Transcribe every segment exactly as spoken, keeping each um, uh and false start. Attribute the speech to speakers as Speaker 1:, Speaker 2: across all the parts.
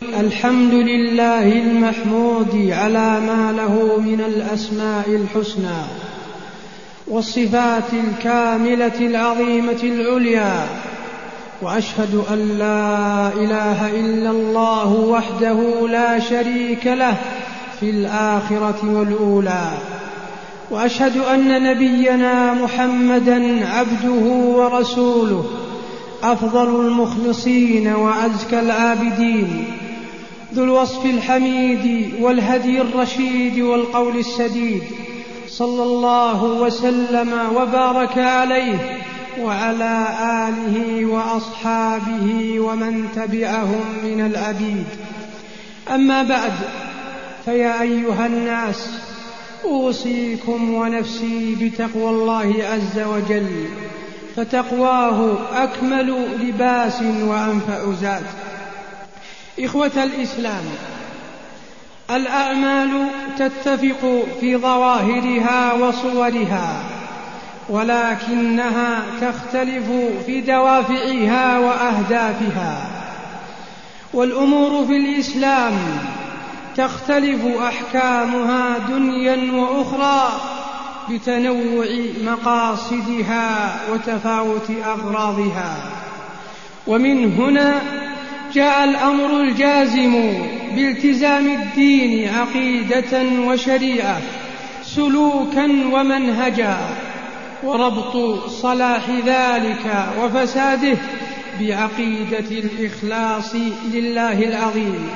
Speaker 1: الحمد لله المحمود على ما له من الأسماء الحسنى والصفات الكاملة العظيمة العليا، وأشهد أن لا إله إلا الله وحده لا شريك له في الآخرة والأولى، وأشهد أن نبينا محمدا عبده ورسوله أفضل المخلصين وأزكى العابدين، ذو الوصف الحميد والهدي الرشيد والقول السديد، صلى الله وسلم وبارك عليه وعلى آله وأصحابه ومن تبعهم من العبيد. أما بعد، فيا أيها الناس، أوصيكم ونفسي بتقوى الله عز وجل، فتقواه أكمل لباس وأنفع زاد. إخوة الإسلام، الأعمال تتفق في ظواهرها وصورها، ولكنها تختلف في دوافعها وأهدافها. والأمور في الإسلام تختلف أحكامها دنيا وأخرى بتنوع مقاصدها وتفاوت أغراضها. ومن هنا جاء الأمر الجازم بالتزام الدين عقيدة وشريعة، سلوكا ومنهجا، وربط صلاح ذلك وفساده بعقيدة الإخلاص لله العظيم،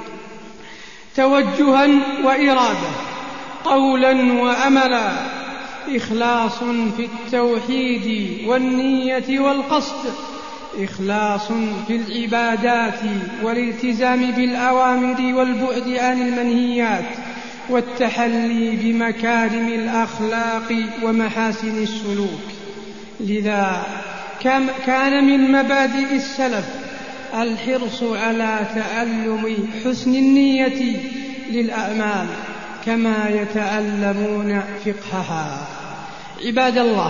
Speaker 1: توجها وإرادة، قولا وعملا، إخلاص في التوحيد والنية والقصد، إخلاص في العبادات والالتزام بالأوامر والبعد عن المنهيات، والتحلي بمكارم الأخلاق ومحاسن السلوك. لذا كان من مبادئ السلف الحرص على تعلم حسن النية للأعمال كما يتعلمون فقهها. عباد الله،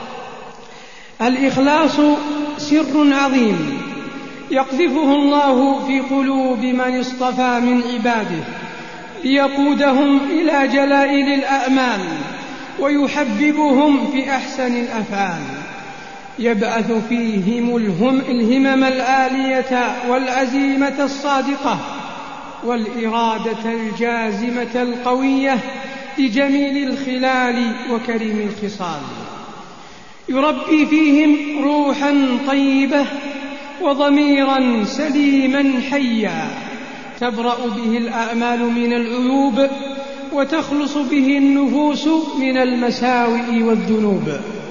Speaker 1: الإخلاص سر عظيم يقذفه الله في قلوب من اصطفى من عباده ليقودهم إلى جلائل الأعمال ويحببهم في أحسن الأفعال، يبعث فيهم الهمم العالية والعزيمة الصادقة والإرادة الجازمة القوية لجميل الخلال وكريم الخصال، يربي فيهم روحا طيبة وضميرا سليما حيا تبرأ به الأعمال من العيوب وتخلص به النفوس من المساوئ والذنوب.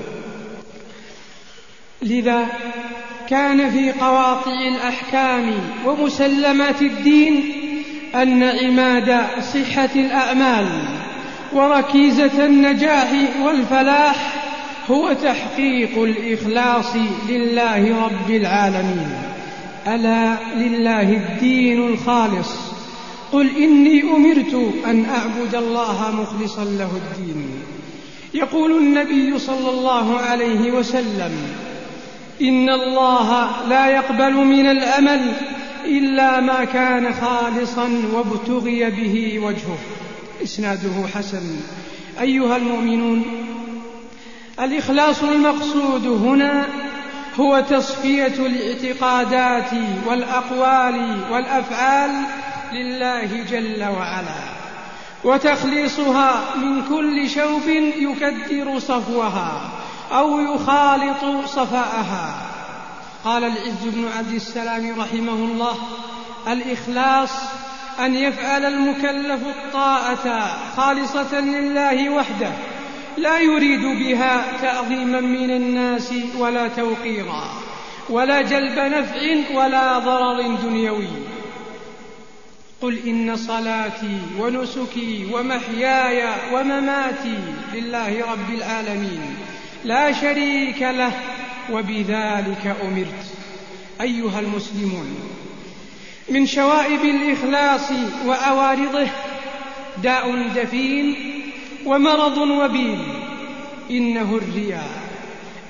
Speaker 1: لذا كان في قواطع الأحكام ومسلمات الدين أن عماد صحة الأعمال وركيزة النجاح والفلاح هو تحقيق الإخلاص لله رب العالمين. ألا لله الدين الخالص، قل إني أمرت أن أعبد الله مخلصا له الدين. يقول النبي صلى الله عليه وسلم: إن الله لا يقبل من العمل إلا ما كان خالصا وابتغي به وجهه. إسناده حسن. أيها المؤمنون، الإخلاص المقصود هنا هو تصفية الاعتقادات والأقوال والأفعال لله جل وعلا، وتخليصها من كل شوب يكدر صفوها أو يخالط صفاءها. قال العز بن عبد السلام رحمه الله: الإخلاص أن يفعل المكلف الطاعة خالصة لله وحده، لا يريد بها تعظيما من الناس ولا توقيرا ولا جلب نفع ولا ضرر دنيوي. قل إن صلاتي ونسكي ومحياي ومماتي لله رب العالمين لا شريك له وبذلك أمرت. أيها المسلمون، من شوائب الإخلاص وعوارضه داء دفين ومرض وبيل، إنه الرياء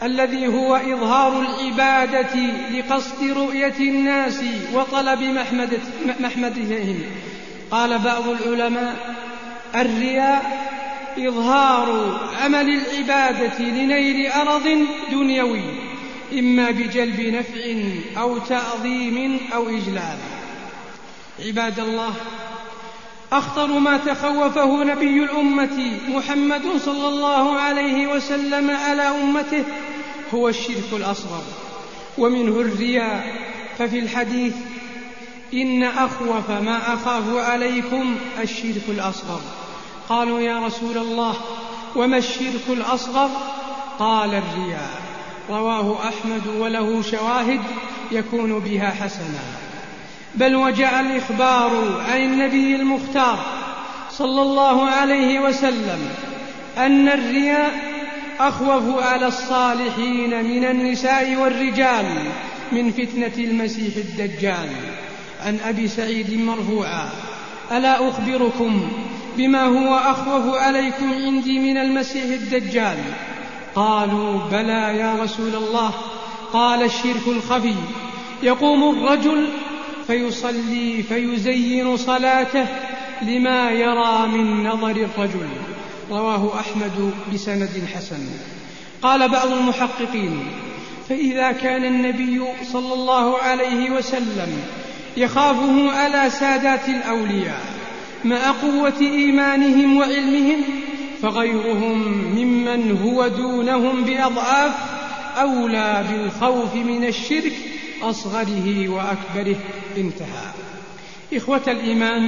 Speaker 1: الذي هو إظهار العبادة لقصد رؤية الناس وطلب محمدهم. قال بعض العلماء: الرياء إظهار عمل العبادة لنيل أرض دنيوي، إما بجلب نفع أو تعظيم أو إجلال. عباد الله، أخطر ما تخوفه نبي الأمة محمد صلى الله عليه وسلم على أمته هو الشرك الأصغر، ومنه الرياء. ففي الحديث: إن أخوف ما أخاف عليكم الشرك الأصغر. قالوا: يا رسول الله، وما الشرك الأصغر؟ قال: الرياء. رواه أحمد وله شواهد يكون بها حسنا. بل وجاء الإخبار عن النبي المختار صلى الله عليه وسلم أن الرياء أخوف على الصالحين من النساء والرجال من فتنة المسيح الدجال. عن أبي سعيد مرفوعا: ألا أخبركم بما هو أخوف عليكم عندي من المسيح الدجال؟ قالوا: بلى يا رسول الله. قال: الشرك الخفي، يقوم الرجل فيصلي فيزين صلاته لما يرى من نظر الرجل. رواه أحمد بسند حسن. قال بعض المحققين: فإذا كان النبي صلى الله عليه وسلم يخافه على سادات الأولياء مع قوة إيمانهم وعلمهم، فغيرهم ممن هو دونهم بأضعاف أولى بالخوف من الشرك أصغره وأكبره. انتهى. إخوة الإيمان،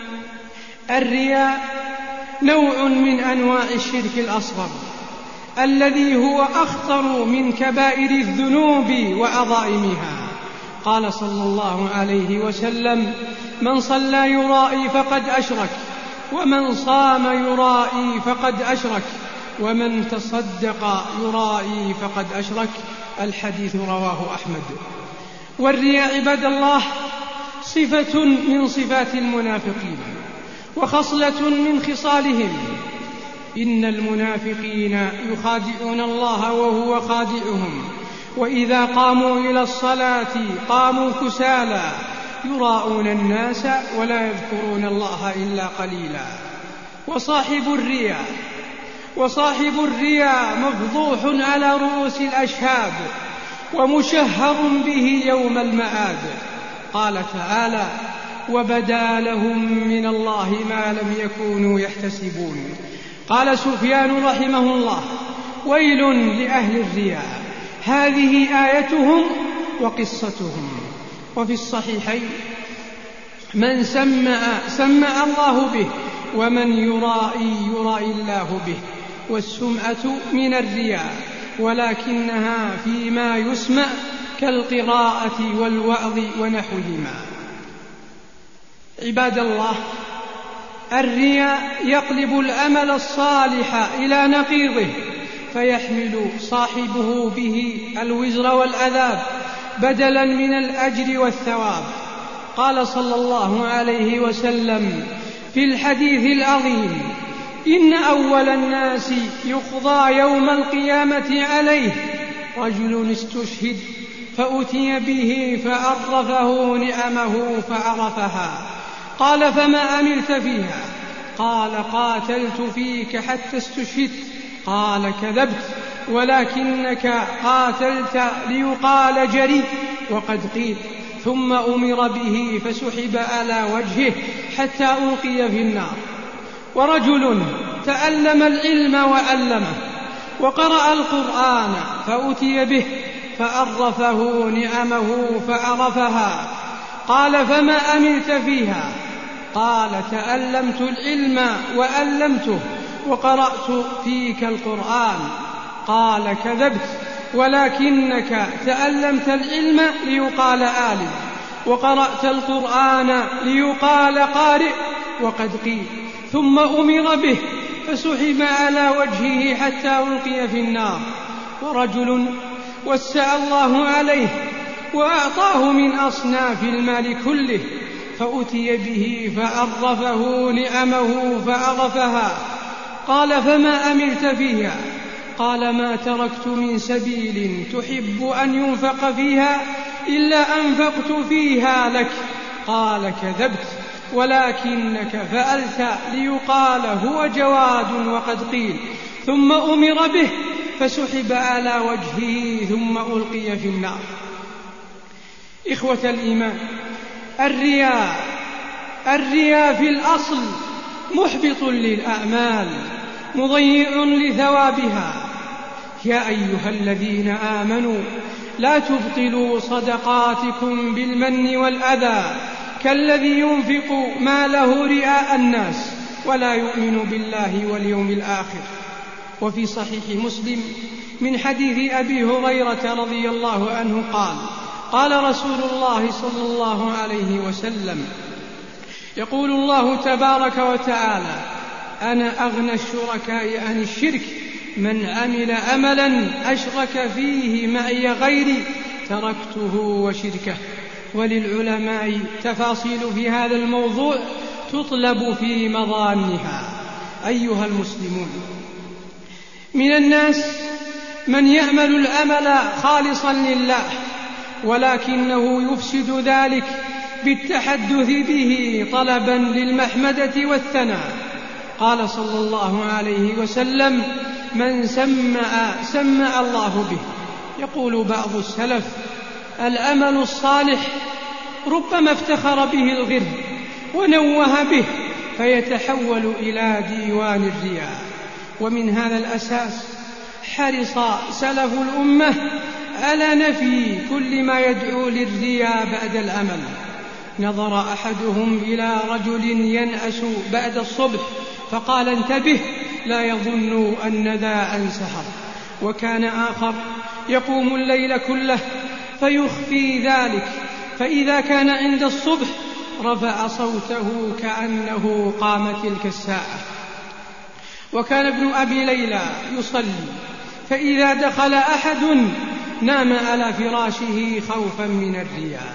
Speaker 1: الرياء نوع من أنواع الشرك الأصغر الذي هو أخطر من كبائر الذنوب وعظائمها. قال صلى الله عليه وسلم: من صلى يرائي فقد أشرك، ومن صام يرائي فقد أشرك، ومن تصدق يرائي فقد أشرك. الحديث رواه أحمد. والرياء عباد الله صفة من صفات المنافقين وخصلة من خصالهم. إن المنافقين يخادعون الله وهو خادعهم، وإذا قاموا إلى الصلاة قاموا كسالى يراءون الناس ولا يذكرون الله إلا قليلا. وصاحب الرياء وصاحب الرياء مفضوح على رؤوس الأشهاد ومشهر به يوم المعاد. قال تعالى: وبدا لهم من الله ما لم يكونوا يحتسبون. قال سفيان رحمه الله: ويل لأهل الرياء، هذه آيتهم وقصتهم. وفي الصحيحين: من سمع سمع الله به، ومن يرائي يرائي الله به. والسمعة من الرياء، ولكنها فيما يسمع كالقراءة والوعظ ونحوهما. عباد الله، الرياء يقلب العمل الصالح إلى نقيضه، فيحمل صاحبه به الوزر والعذاب بدلا من الأجر والثواب. قال صلى الله عليه وسلم في الحديث العظيم: إن أول الناس يقضى يوم القيامة عليه رجل استشهد فأتي به فعرفه نعمه فعرفها. قال: فما عملت فيها؟ قال: قاتلت فيك حتى استشهدت. قال: كذبت، ولكنك قاتلت ليقال جريء، وقد قيل. ثم أمر به فسحب على وجهه حتى ألقي في النار. ورجل تعلم العلم وعلمه وقرأ القرآن فأتي به فعرفه نعمه فعرفها. قال: فما عملت فيها؟ قال: تعلمت العلم وعلمته وقرأت فيك القرآن. قال: كذبت، ولكنك تعلمت العلم ليقال عالم، وقرأت القرآن ليقال قارئ، وقد قيل. ثم أمر به فسحب على وجهه حتى ألقي في النار. ورجل وسع الله عليه وأعطاه من أصناف المال كله فأتي به فعرفه نعمه فعرفها. قال: فما عملت فيها؟ قال ما تركت من سبيل تحب أن ينفق فيها إلا أنفقت فيها لك. قال كذبت ولكنك فعلت ليقال هو جواد وقد قيل. ثم أمر به فسحب على وجهه ثم ألقي في النار. إخوة الإيمان، الرياء الرياء في الأصل محبط للأعمال مضيع لثوابها. يا أيها الذين آمنوا لا تبطلوا صدقاتكم بالمن والأذى كالذي ينفق ماله رئاء الناس ولا يؤمن بالله واليوم الآخر. وفي صحيح مسلم من حديث أبي هريرة رضي الله عنه قال قال رسول الله صلى الله عليه وسلم يقول الله تبارك وتعالى أنا أغنى الشركاء عن الشرك من عمل عملا أشرك فيه معي غيري تركته وشركه. وللعلماء تفاصيل في هذا الموضوع تطلب في مظانها. أيها المسلمون، من الناس من يعمل العمل خالصا لله ولكنه يفسد ذلك بالتحدث به طلبا للمحمدة والثناء. قال صلى الله عليه وسلم من سمع سمع الله به. يقول بعض السلف العمل الصالح ربما افتخر به الغر ونوه به فيتحول إلى ديوان الرياء. ومن هذا الأساس حرص سلف الأمة على نفي كل ما يدعو للرياء بعد العمل. نظر أحدهم إلى رجل ينأس بعد الصبح فقال انتبه لا يظن أن ذا عن سحر. وكان آخر يقوم الليل كله فيخفي ذلك فإذا كان عند الصبح رفع صوته كأنه قام تلك الساعة. وكان ابن أبي ليلى يصلي فإذا دخل أحد نام على فراشه خوفا من الرياء.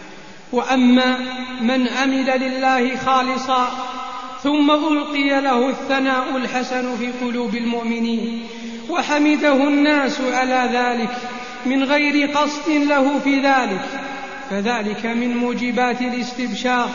Speaker 1: وأما من عمل لله خالصا ثم ألقي له الثناء الحسن في قلوب المؤمنين وحمده الناس على ذلك من غير قصد له في ذلك فذلك من موجبات الاستبشار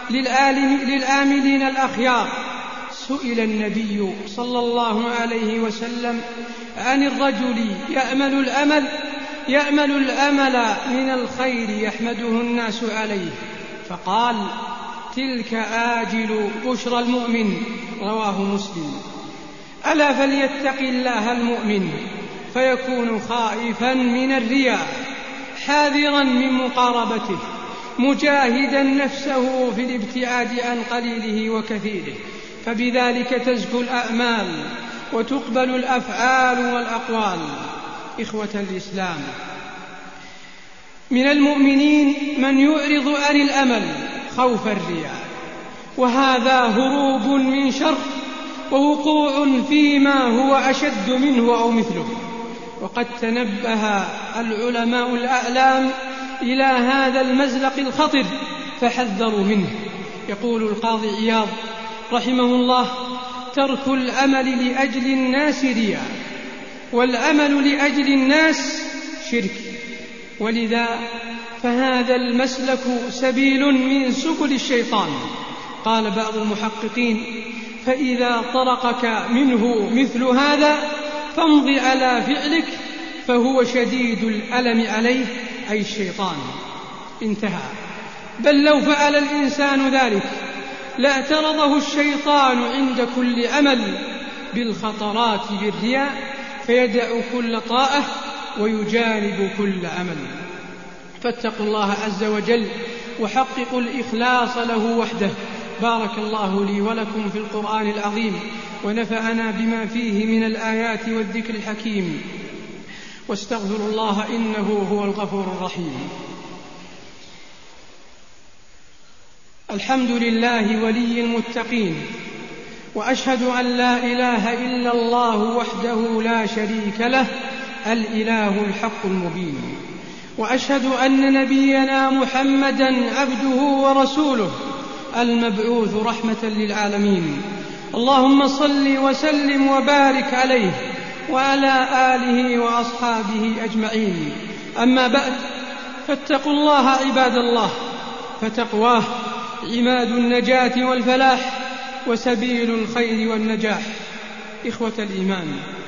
Speaker 1: للآملين الأخيار. سئل النبي صلى الله عليه وسلم عن الرجل يأمل الأمل يأمل الأمل من الخير يحمده الناس عليه فقال تلك آجل بشرى المؤمن. رواه مسلم. ألا فليتق الله المؤمن فيكون خائفا من الرياء حاذرا من مقاربته مجاهدا نفسه في الابتعاد عن قليله وكثيره فبذلك تزكو الأعمال وتقبل الأفعال والأقوال. إخوة الإسلام، من المؤمنين من يعرض عن الأمل خوف الرياء وهذا هروب من شر ووقوع فيما هو أشد منه أو مثله. وقد تنبه العلماء الأعلام إلى هذا المزلق الخطر فحذروا منه. يقول القاضي عياض رحمه الله ترك الأمل لأجل الناس رياء والأمل لأجل الناس شرك. ولذا فهذا المسلك سبيل من سبل الشيطان. قال بعض المحققين فإذا طرقك منه مثل هذا فامض على فعلك فهو شديد الألم عليه أي الشيطان. انتهى. بل لو فعل الإنسان ذلك لاعترضه الشيطان عند كل عمل بالخطرات بالرياء فيدع كل طاعة ويجانب كل عمل. فاتقوا الله عز وجل وحققوا الإخلاص له وحده. بارك الله لي ولكم في القرآن العظيم ونفعنا بما فيه من الآيات والذكر الحكيم واستغفر الله إنه هو الغفور الرحيم. الحمد لله ولي المتقين وأشهد أن لا إله إلا الله وحده لا شريك له الإله الحق المبين. وأشهد أن نبينا محمدا عبده ورسوله المبعوث رحمة للعالمين. اللهم صل وسلم وبارك عليه وعلى آله وأصحابه أجمعين. أما بعد، فاتقوا الله عباد الله، فتقواه عماد النجاة والفلاح وسبيل الخير والنجاح. إخوة الإيمان،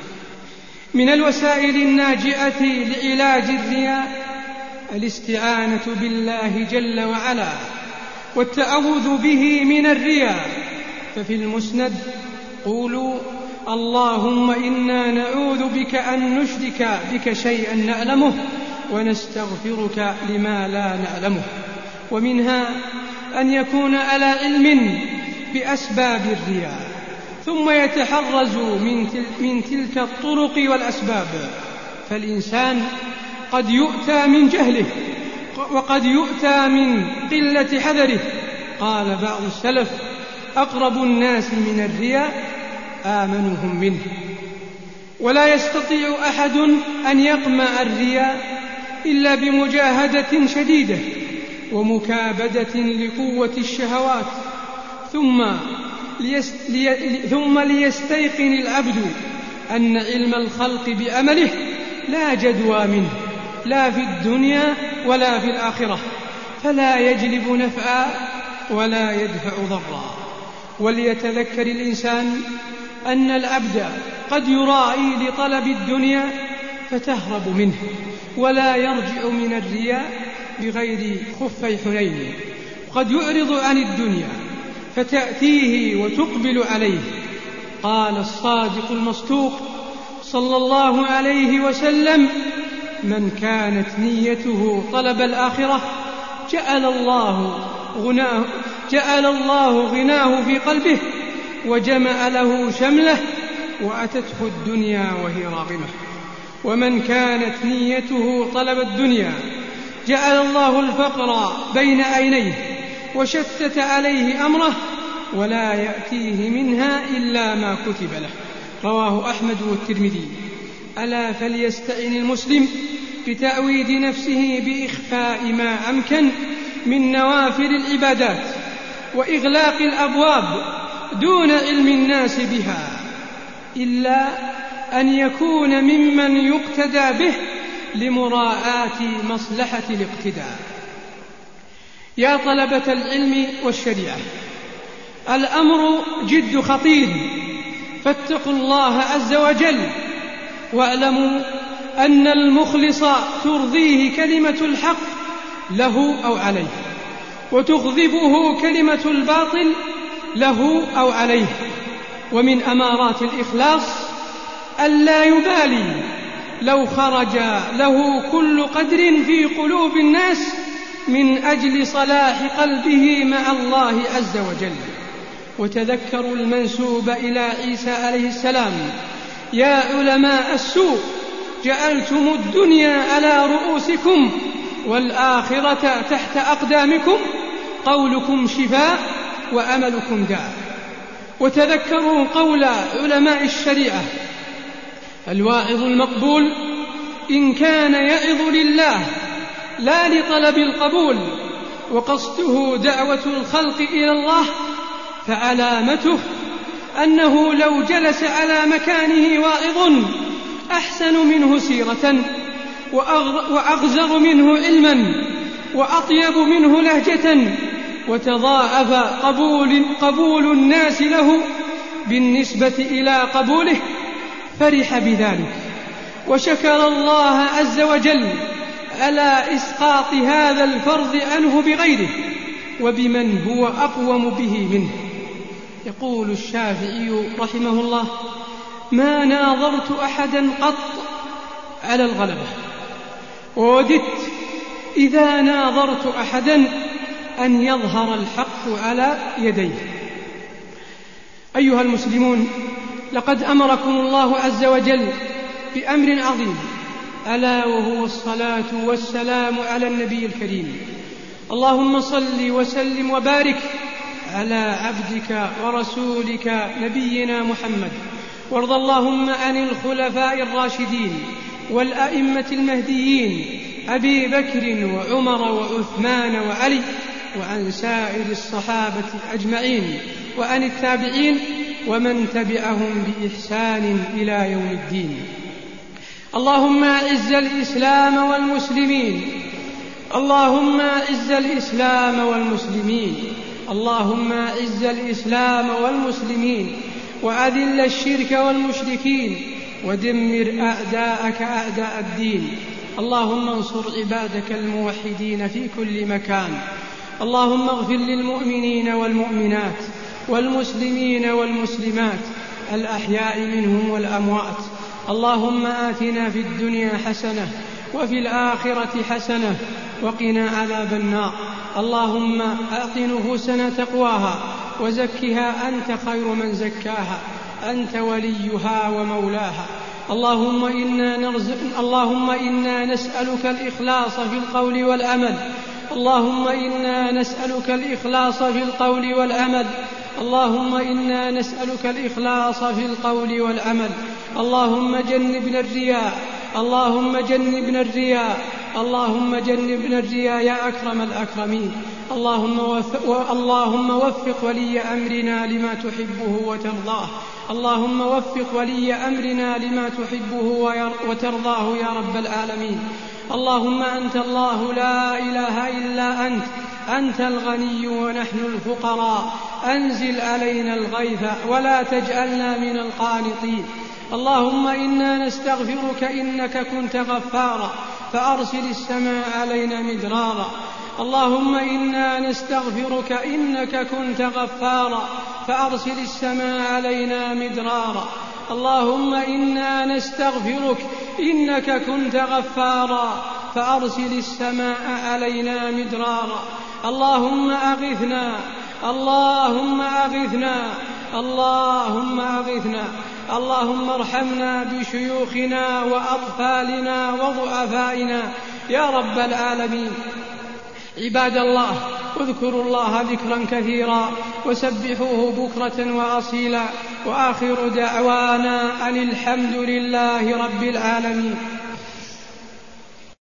Speaker 1: من الوسائل الناجعة لعلاج الرياء الاستعانة بالله جل وعلا والتعوذ به من الرياء. ففي المسند قولوا: اللهم إنا نعوذ بك أن نشرك بك شيئا نعلمه ونستغفرك لما لا نعلمه. ومنها أن يكون على علم بأسباب الرياء ثم يتحرز من تلك الطرق والأسباب، فالإنسان قد يؤتى من جهله وقد يؤتى من قلة حذره. قال بعض السلف: أقرب الناس من الرياء آمنهم منه. ولا يستطيع أحد أن يقمع الرياء إلا بمجاهدة شديدة ومكابدة لقوة الشهوات، ثم ليست لي ثم ليستيقن العبد أن علم الخلق بأمله لا جدوى منه، لا في الدنيا ولا في الآخرة، فلا يجلب نفعا ولا يدفع ضرا. وليتذكر الإنسان أن العبد قد يراعي لطلب الدنيا فتهرب منه، ولا يرجع من الرياء بغير خفي حنين. قد يعرض عن الدنيا فتأتيه وتقبل عليه. قال الصادق المصدوق صلى الله عليه وسلم: من كانت نيته طلب الآخرة جعل الله غناه, جعل الله غناه في قلبه وجمع له شمله وأتته الدنيا وهي راغمة. ومن كانت نيته طلب الدنيا جعل الله الفقر بين عينيه وشتت عليه أمره ولا يأتيه منها إلا ما كتب له. رواه أحمد والترمذي. ألا فليستعن المسلم بتأويد نفسه بإخفاء ما أمكن من نوافل العبادات وإغلاق الأبواب دون علم الناس بها، إلا أن يكون ممن يقتدى به لمراعاة مصلحة الاقتداء. يا طلبة العلم والشريعة، الأمر جد خطير، فاتقوا الله عز وجل، واعلموا أن المخلص ترضيه كلمة الحق له أو عليه، وتغضبه كلمة الباطل له أو عليه. ومن أمارات الإخلاص ألا يبالي لو خرج له كل قدر في قلوب الناس من أجل صلاح قلبه مع الله عز وجل. وتذكروا المنسوب إلى عيسى عليه السلام: يا علماء السوء جعلتم الدنيا على رؤوسكم والآخرة تحت أقدامكم، قولكم شفاء وأملكم داء. وتذكروا قول علماء الشريعة: الواعظ المقبول إن كان يعظ لله لا لطلب القبول وقصده دعوة الخلق إلى الله، فعلامته أنه لو جلس على مكانه واعظ أحسن منه سيرة وأغزر منه علما وأطيب منه لهجة وتضاعف قبول, قبول الناس له بالنسبة إلى قبوله، فرح بذلك وشكر الله عز وجل على إسقاط هذا الفرض عنه بغيره وبمن هو أقوم به منه. يقول الشافعي رحمه الله: ما ناظرت أحدا قط على الغلبة، ووددت إذا ناظرت أحدا أن يظهر الحق على يديه. أيها المسلمون، لقد أمركم الله عز وجل بأمر عظيم، ألا وهو الصلاة والسلام على النبي الكريم. اللهم صل وسلم وبارك على عبدك ورسولك نبينا محمد، وارض اللهم عن الخلفاء الراشدين والأئمة المهديين أبي بكر وعمر وعثمان وعلي، وعن سائر الصحابة أجمعين، وعن التابعين ومن تبعهم بإحسان إلى يوم الدين. اللهم أعز الإسلام والمسلمين اللهم أعز الإسلام والمسلمين اللهم أعز الإسلام والمسلمين وأذل الشرك والمشركين ودمر أعداءك أعداء الدين. اللهم انصر عبادك الموحدين في كل مكان. اللهم اغفر للمؤمنين والمؤمنات والمسلمين والمسلمات الأحياء منهم والأموات. اللهم آتنا في الدنيا حسنة وفي الآخرة حسنة وقنا عذاب النار. اللهم أعط نفوسنا تقواها وزكها أنت خير من زكاها أنت وليها ومولاها. اللهم إنا, نرزق اللهم إنا نسألك الإخلاص في القول والعمل اللهم إنا نسألك الإخلاص في القول والعمل اللهم إنا نسألك الإخلاص في القول والعمل. اللهم جنبنا الرياء اللهم جنبنا الرياء اللهم جنبنا الرياء يا أكرم الأكرمين. اللهم وفق, اللهم وفق ولي أمرنا لما تحبه وترضاه اللهم وفق ولي أمرنا لما تحبه وترضاه يا رب العالمين. اللهم أنت الله لا إله إلا أنت أنت الغني ونحن الفقراء. أنزل علينا الغيث ولا تجعلنا من القانطين. اللهم إنا نستغفرك إنك كنت غفارا فأرسل السماء علينا مدرارا. اللهم إنا نستغفرك إنك كنت غفارا فأرسل السماء علينا مدرارا. اللهم إنا نستغفرك إنك كنت غفارا فأرسل السماء علينا مدرارا. اللهم أغثنا اللهم أغثنا اللهم أغثنا. اللهم ارحمنا بشيوخنا وأطفالنا وضعفائنا يا رب العالمين. عباد الله اذكروا الله ذكرا كثيرا وسبحوه بكرة وأصيلا وآخر دعوانا أن الحمد لله رب العالمين.